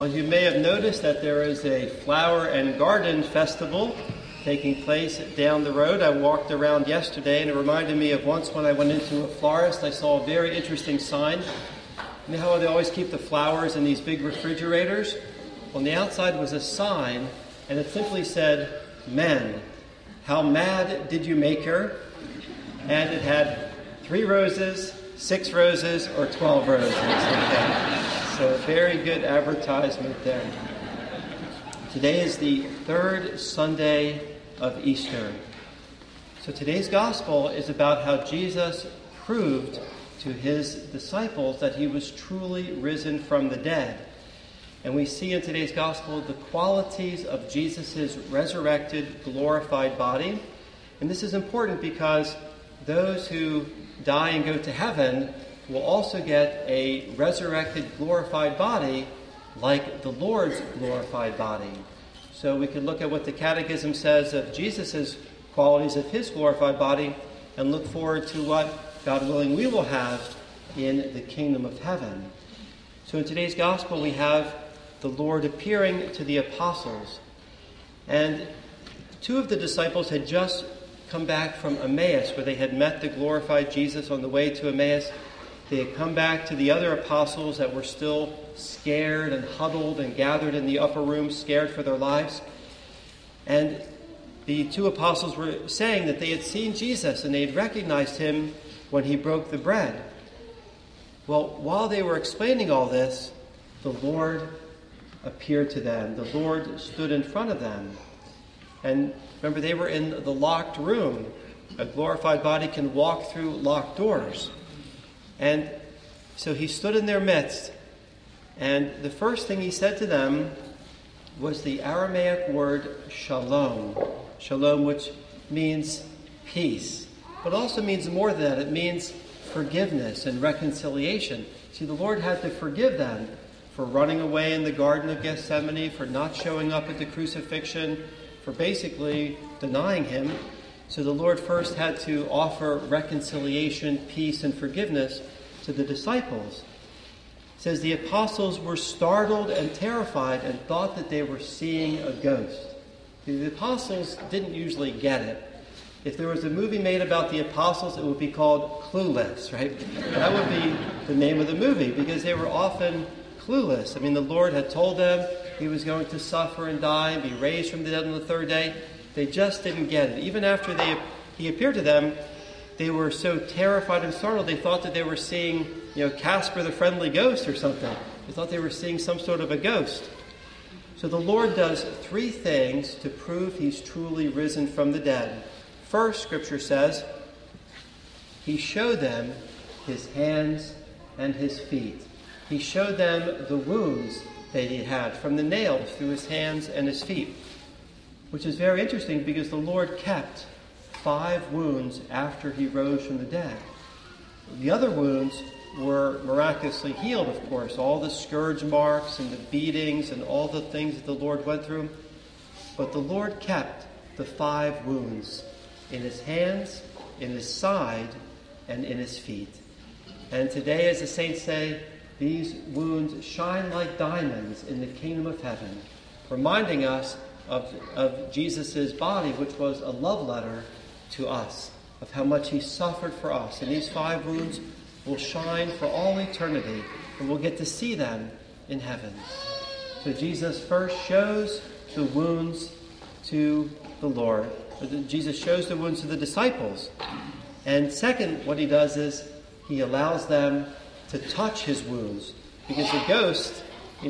Well, you may have noticed that there is a flower and garden festival taking place down the road. I walked around yesterday and it reminded me of once when I went into a florist. I saw a very interesting sign. You know how they always keep the flowers in these big refrigerators? On the outside was a sign and it simply said, "Men, how mad did you make her?" And it had 3 roses, 6 roses, or 12 roses. Okay. So a very good advertisement there. Today is the 3rd Sunday of Easter. So today's gospel is about how Jesus proved to his disciples that he was truly risen from the dead. And we see in today's gospel the qualities of Jesus' resurrected, glorified body. And this is important because those who die and go to heaven will also get a resurrected, glorified body like the Lord's glorified body. So we can look at what the Catechism says of Jesus' qualities of his glorified body and look forward to what, God willing, we will have in the kingdom of heaven. So in today's gospel we have the Lord appearing to the apostles. And 2 of the disciples had just come back from Emmaus, where they had met the glorified Jesus on the way to Emmaus. They had come back to the other apostles that were still scared and huddled and gathered in the upper room, scared for their lives. And the 2 apostles were saying that they had seen Jesus and they had recognized him when he broke the bread. Well, while they were explaining all this, the Lord appeared to them. The Lord stood in front of them. And remember, they were in the locked room. A glorified body can walk through locked doors. And so he stood in their midst, and the first thing he said to them was the Aramaic word shalom. Shalom, which means peace, but also means more than that. It means forgiveness and reconciliation. See, the Lord had to forgive them for running away in the Garden of Gethsemane, for not showing up at the crucifixion, for basically denying him. So the Lord first had to offer reconciliation, peace, and forgiveness to the disciples. It says the apostles were startled and terrified and thought that they were seeing a ghost. The apostles didn't usually get it. If there was a movie made about the apostles, it would be called Clueless, right? That would be the name of the movie, because they were often clueless. I mean, the Lord had told them he was going to suffer and die and be raised from the dead on the 3rd day. They just didn't get it. Even after he appeared to them, they were so terrified and startled, they thought that they were seeing, Casper the Friendly Ghost or something. They thought they were seeing some sort of a ghost. So the Lord does 3 things to prove he's truly risen from the dead. First, Scripture says, he showed them his hands and his feet. He showed them the wounds that he had from the nails through his hands and his feet. Which is very interesting because the Lord kept 5 wounds after he rose from the dead. The other wounds were miraculously healed, of course. All the scourge marks and the beatings and all the things that the Lord went through. But the Lord kept the 5 wounds in his hands, in his side, and in his feet. And today, as the saints say, these wounds shine like diamonds in the kingdom of heaven, reminding us of Jesus' body, which was a love letter to us, of how much he suffered for us. And these 5 wounds will shine for all eternity, and we'll get to see them in heaven. So Jesus first shows the wounds to the Lord. Jesus shows the wounds to the disciples. And second, what he does is he allows them to touch his wounds, because a ghost,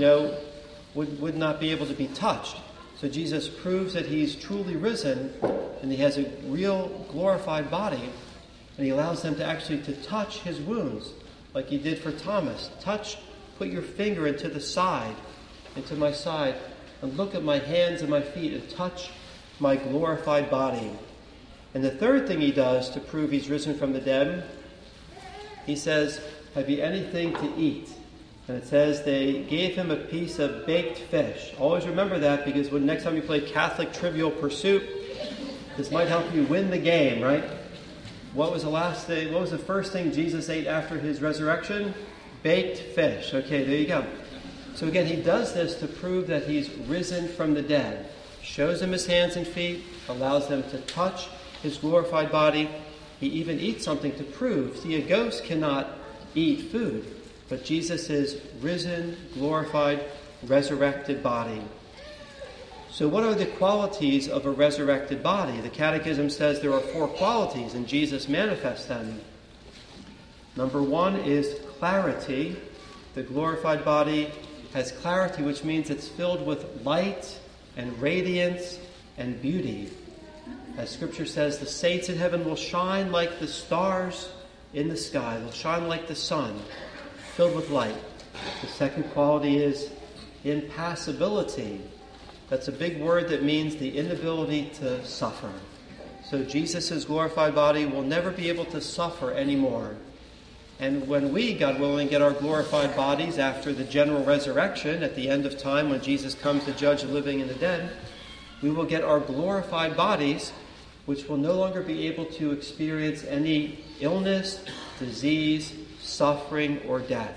would not be able to be touched. So Jesus proves that he's truly risen and he has a real glorified body, and he allows them to actually to touch his wounds like he did for Thomas. Put your finger into the side, into my side, and look at my hands and my feet and touch my glorified body. And the third thing he does to prove he's risen from the dead, he says, "Have you anything to eat?" And it says they gave him a piece of baked fish. Always remember that, because when next time you play Catholic Trivial Pursuit, this might help you win the game, right? What was the first thing Jesus ate after his resurrection? Baked fish. Okay, there you go. So again, he does this to prove that he's risen from the dead. Shows them his hands and feet, allows them to touch his glorified body. He even eats something to prove. See, a ghost cannot eat food, but Jesus is risen, glorified, resurrected body. So what are the qualities of a resurrected body? The Catechism says there are 4 qualities, and Jesus manifests them. Number 1 is clarity. The glorified body has clarity, which means it's filled with light and radiance and beauty. As Scripture says, the saints in heaven will shine like the stars in the sky. They'll shine like the sun, filled with light. The second quality is impassibility. That's a big word that means the inability to suffer. So Jesus' glorified body will never be able to suffer anymore. And when we, God willing, get our glorified bodies after the general resurrection at the end of time, when Jesus comes to judge the living and the dead, we will get our glorified bodies, which will no longer be able to experience any illness, disease, suffering, or death.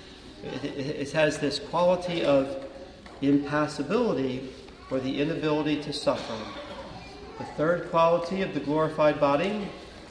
It has this quality of impassibility, or the inability to suffer. The third quality of the glorified body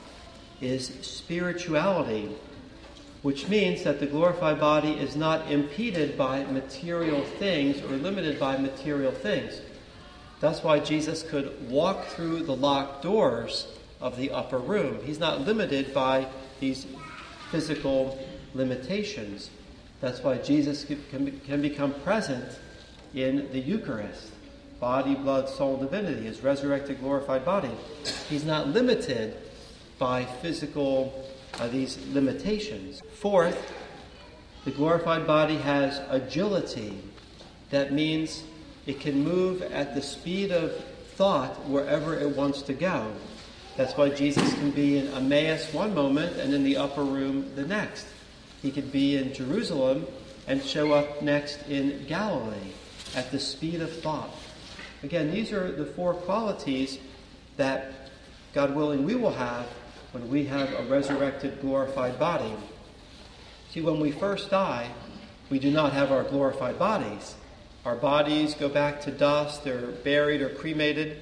is spirituality, which means that the glorified body is not impeded by material things or limited by material things. That's why Jesus could walk through the locked doors of the upper room. He's not limited by these physical limitations. That's why Jesus can become present in the Eucharist. Body, blood, soul, divinity, his resurrected, glorified body. He's not limited by physical these limitations. Fourth, the glorified body has agility. That means it can move at the speed of thought wherever it wants to go. That's why Jesus can be in Emmaus one moment and in the upper room the next. He could be in Jerusalem and show up next in Galilee at the speed of thought. Again, these are the 4 qualities that, God willing, we will have when we have a resurrected, glorified body. See, when we first die, we do not have our glorified bodies. Our bodies go back to dust, they're buried or cremated.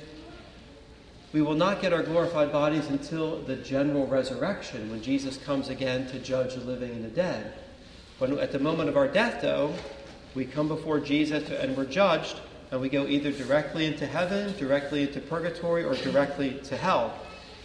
We will not get our glorified bodies until the general resurrection, when Jesus comes again to judge the living and the dead. When at the moment of our death, though, we come before Jesus and we're judged, and we go either directly into heaven, directly into purgatory, or directly to hell.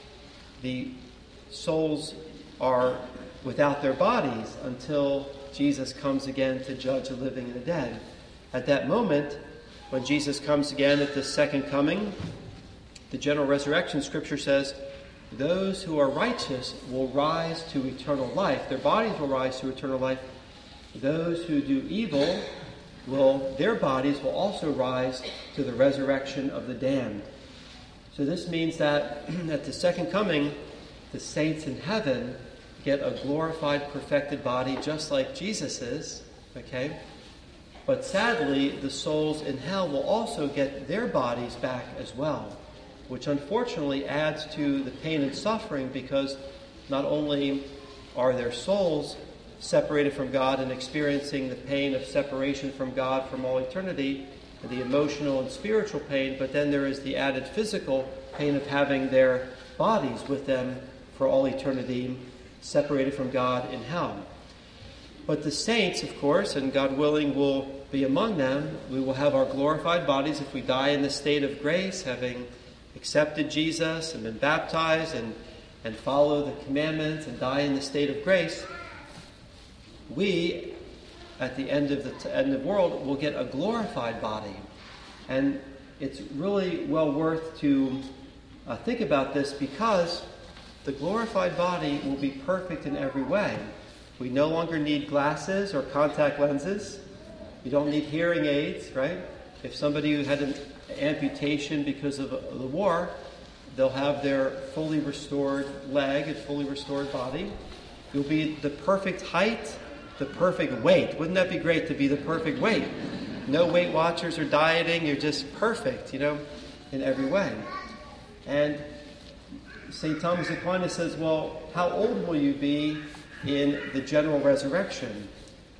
The souls are without their bodies until Jesus comes again to judge the living and the dead. At that moment, when Jesus comes again at the second coming, the general resurrection, Scripture says, those who are righteous will rise to eternal life. Their bodies will rise to eternal life. Those who do evil, their bodies will also rise to the resurrection of the damned. So this means that at the second coming, the saints in heaven get a glorified, perfected body just like Jesus is, okay? But sadly, the souls in hell will also get their bodies back as well, which unfortunately adds to the pain and suffering, because not only are their souls separated from God and experiencing the pain of separation from God from all eternity, the emotional and spiritual pain, but then there is the added physical pain of having their bodies with them for all eternity, separated from God in hell. But the saints, of course, and God willing, will be among them. We will have our glorified bodies if we die in the state of grace, having accepted Jesus and been baptized and follow the commandments and die in the state of grace. We, at the end of the end of the world, will get a glorified body. And it's really well worth to think about this, because the glorified body will be perfect in every way. We no longer need glasses or contact lenses. You don't need hearing aids, right? If somebody who had an amputation because of the war, they'll have their fully restored leg and fully restored body. You'll be the perfect height, the perfect weight. Wouldn't that be great to be the perfect weight? No Weight Watchers or dieting. You're just perfect, in every way. And St. Thomas Aquinas says, well, how old will you be in the general resurrection?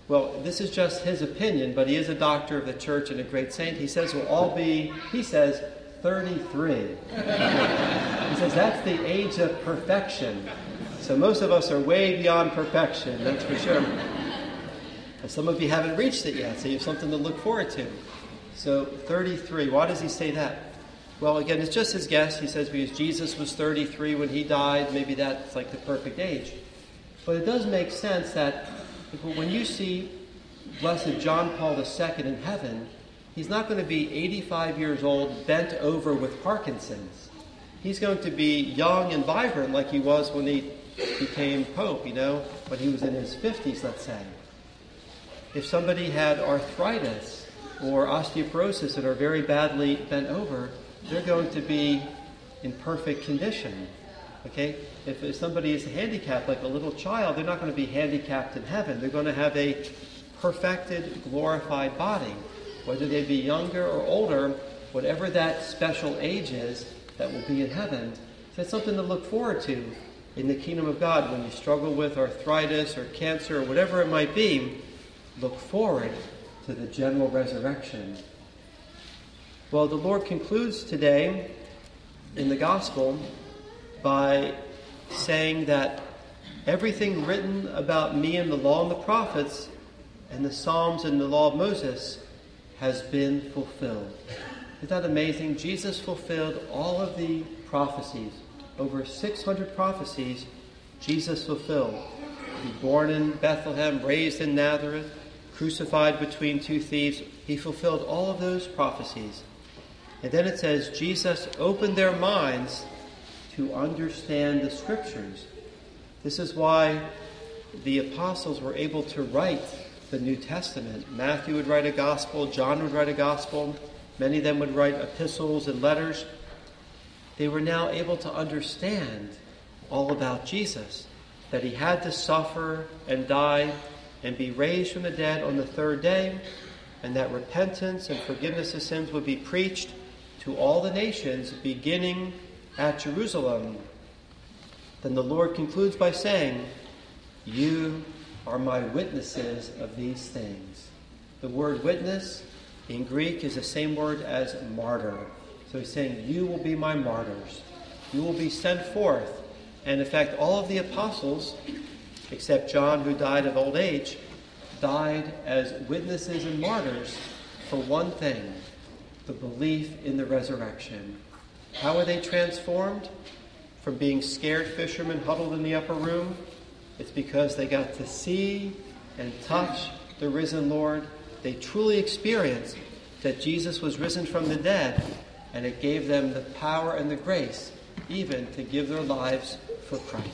Well, this is just his opinion, but he is a doctor of the church and a great saint. He says we'll all be, he says, 33. He says that's the age of perfection. So most of us are way beyond perfection, that's for sure. And some of you haven't reached it yet, so you have something to look forward to. So 33, why does he say that? Well, again, it's just his guess. He says because Jesus was 33 when he died, maybe that's like the perfect age. But it does make sense that when you see Blessed John Paul II in heaven, he's not going to be 85 years old, bent over with Parkinson's. He's going to be young and vibrant like he was when he became Pope, when he was in his 50s, let's say. If somebody had arthritis or osteoporosis and are very badly bent over, they're going to be in perfect condition. Okay? If somebody is handicapped, like a little child, they're not going to be handicapped in heaven. They're going to have a perfected, glorified body. Whether they be younger or older, whatever that special age is that will be in heaven, that's something to look forward to in the kingdom of God. When you struggle with arthritis or cancer or whatever it might be, look forward to the general resurrection. Well, the Lord concludes today in the gospel by saying that everything written about me in the law and the prophets and the Psalms and the law of Moses has been fulfilled. Isn't that amazing? Jesus fulfilled all of the prophecies. Over 600 prophecies Jesus fulfilled. He was born in Bethlehem, raised in Nazareth, crucified between two thieves. He fulfilled all of those prophecies. And then it says, Jesus opened their minds to understand the Scriptures. This is why the apostles were able to write the New Testament. Matthew would write a gospel, John would write a gospel, many of them would write epistles and letters. They were now able to understand all about Jesus, that he had to suffer and die and be raised from the dead on the third day, and that repentance and forgiveness of sins would be preached to all the nations, beginning at Jerusalem. Then the Lord concludes by saying, "You are my witnesses of these things." The word witness in Greek is the same word as martyr. So he's saying, you will be my martyrs. You will be sent forth. And in fact, all of the apostles, except John, who died of old age, died as witnesses and martyrs for one thing: the belief in the resurrection. How were they transformed? From being scared fishermen huddled in the upper room, it's because they got to see and touch the risen Lord. They truly experienced that Jesus was risen from the dead, and it gave them the power and the grace even to give their lives for Christ.